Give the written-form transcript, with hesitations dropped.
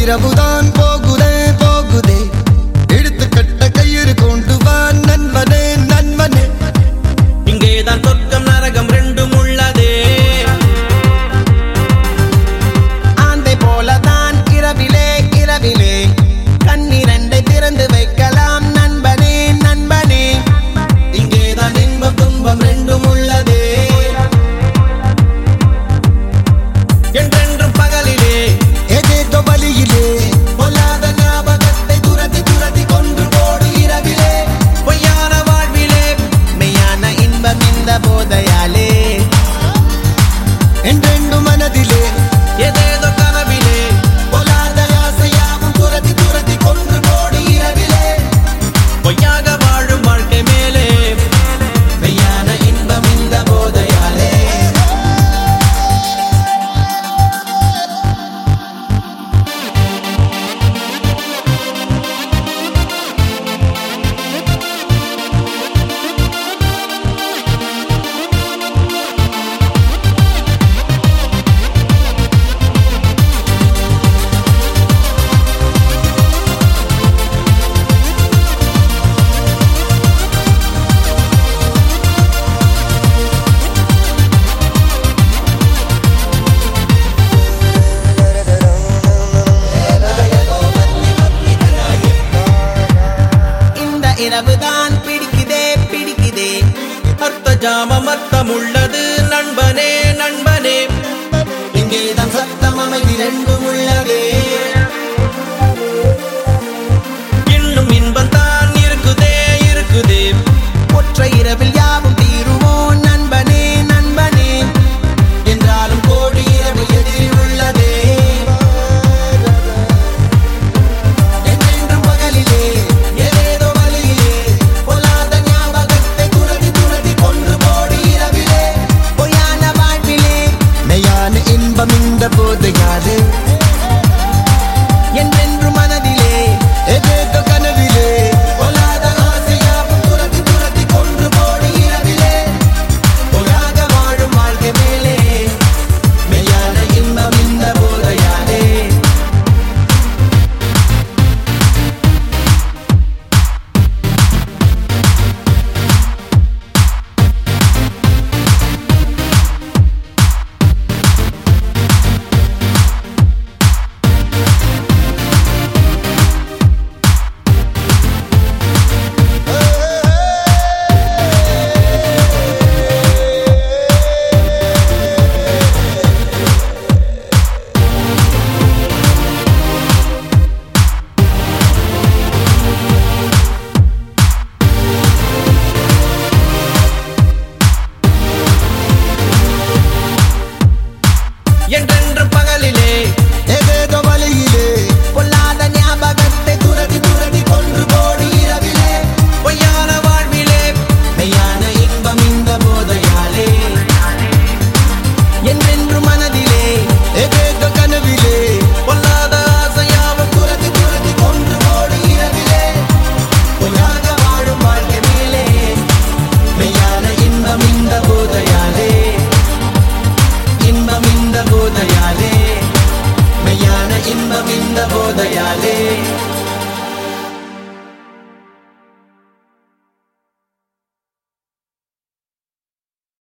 இரவுதான் போகுதே போகுதே எடுத்து கட்ட கயிறு கொண்டு வா நண்பனே நண்பனே இங்கேதான் சொர்க்கம் நரகம் ரெண்டும் உள்ளதே ஆந்தை போலதான் இரவிலே இரவிலே கண்ணிரண்டை திறந்து வைக்கலாம் நண்பனே நண்பனே இங்கேதான் இன்பம் துன்பம் ரெண்டும் உள்ளதே என்றென்றும் பகலிலே ஏதேதோ வழியிலே பொல்லாத ஞாபகத்தை துரத்தி துரத்தி கொன்று போடு இரவிலே பொய்யான வாழ்விலே மெய்யான இன்பம் இந்த போதையாலே என்றெண்டு மனதிலே ஏதேதோ கனவிலே பொல்லாத ஆசையாவும் துரத்தி துரத்தி கொன்று போடு இரவிலே பொய்யாக வாழும் வாழ்க்கை மேலே மெய்யான இன்பம் இந்த போதையாலே இந்த இரவுதான் பிடிக்குதே பிடிக்குதே அர்த்த ஜாமம் அர்த்தம் உள்ளது நண்பனே நண்பனே இங்கேதான் சத்தம் அமைதி ரெண்டும் உள்ளதே இன்னும் இன்பம் தான் இருக்குதே இருக்குதே ஒற்றை இரவில் யாவும் தீருமோ நண்பனே நண்பனே என்றாலும் கோடி இரவு எதிரில் உள்ளதே என்றென்றும் பகலிலே ஏதேதோ வழியிலே பொல்லாத ஞாபகத்தை துரத்தி துரத்தி கொன்று போடு இரவிலே பொய்யான வாழ்விலே மெய்யான இன்பம் இந்த போதையாலே என்றென்று மனதிலே ஏதேதோ கனவிலே பொல்லாத ஆசையாவும் துரத்தி துரத்தி கொன்று போடு இரவிலே பொய்யாக வாழும் வாழ்க்கை மேலே மெய்யான இன்பம் இந்த போதையாலே என்றென்றும் பகலிலே ஏதேதோ